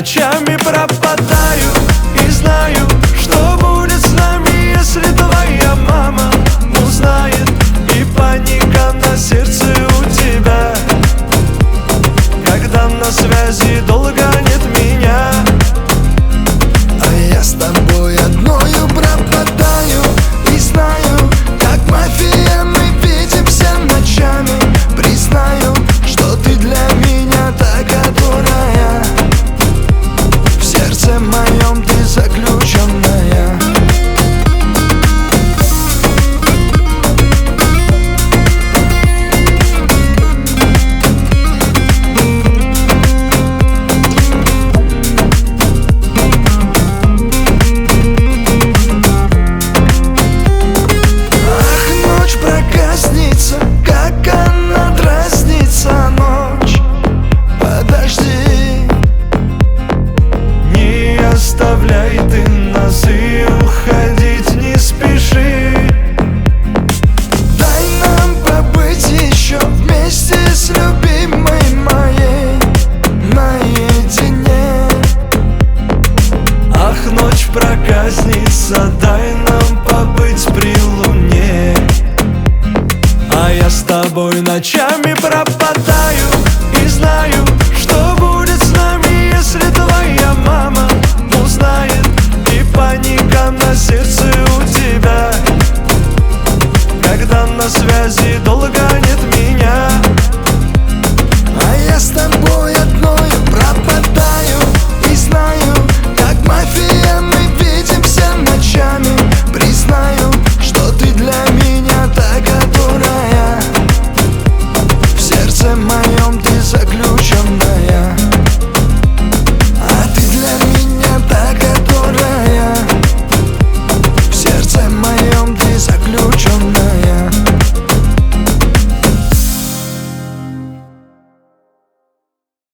Ночами пропадаю и знаю, что будет с нами, если твоя мама узнает. И паника на сердце у тебя, когда на связи долго нет меня. А я с тобой одною пропадаю и знаю, как мафия мы видимся ночами. Признаю, что ты для меня так которая в сердце моем ты заключенная. Как она дразнится, ночь. Подожди, не оставляй ты нас и уходить не спеши. дай нам побыть еще вместе с любимым.